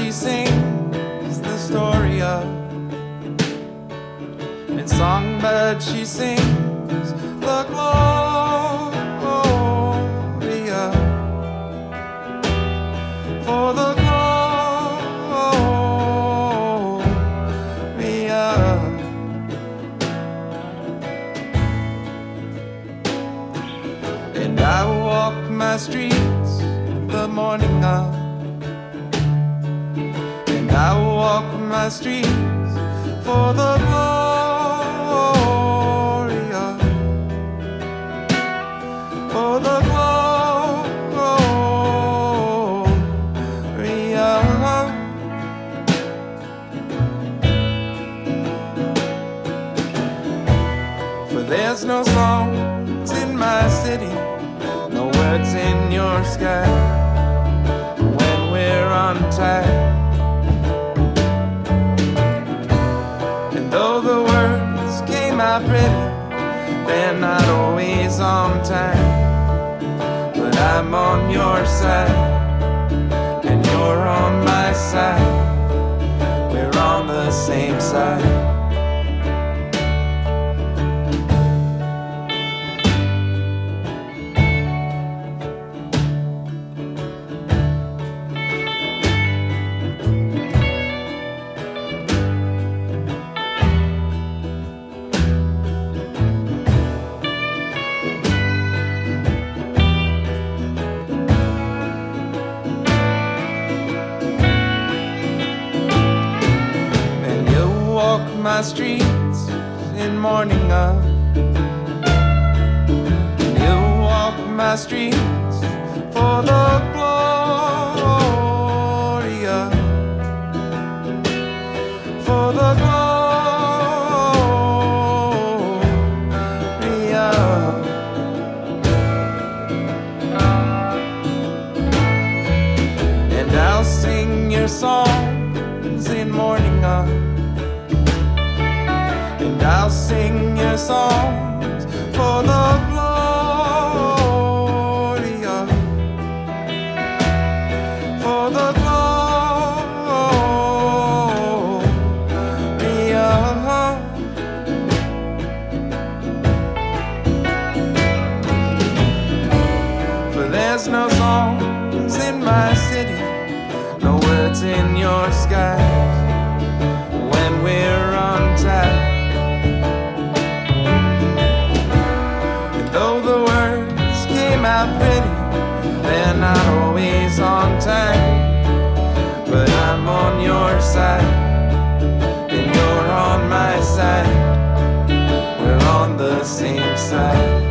she sings the story of. In songbird she sings the glory of. For the glory of. And I walk my streets the morning of. And I walk my streets for the glory of. For the glory of. For there's no songs in my city, no words in your sky when we're untied. And though the words came out pretty, they're not always on time. But I'm on your side, and you're on my side. We're on the same side. My streets in morning of. You walk my streets for the glory of. For the glory of. And I'll sing your songs in morning of. And I'll sing your songs for the glory of. For the glory of. For there's no songs in my city, no words in your skies when we're untied. Though the words came out pretty, they're not always on time. But I'm on your side, and you're on my side. We're on the same side.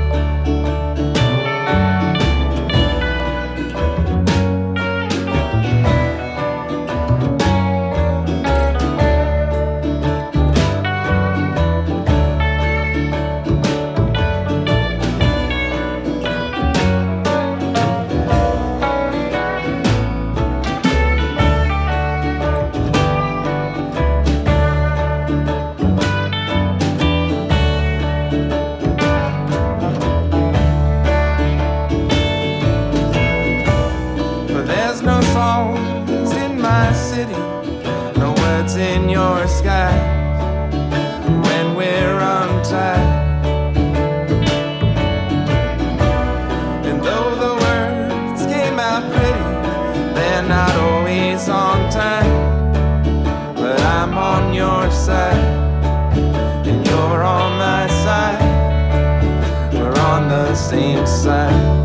Songs in my city, no words in your sky when we're untied. And though the words came out pretty, they're not always on time. But I'm on your side, and you're on my side. We're on the same side.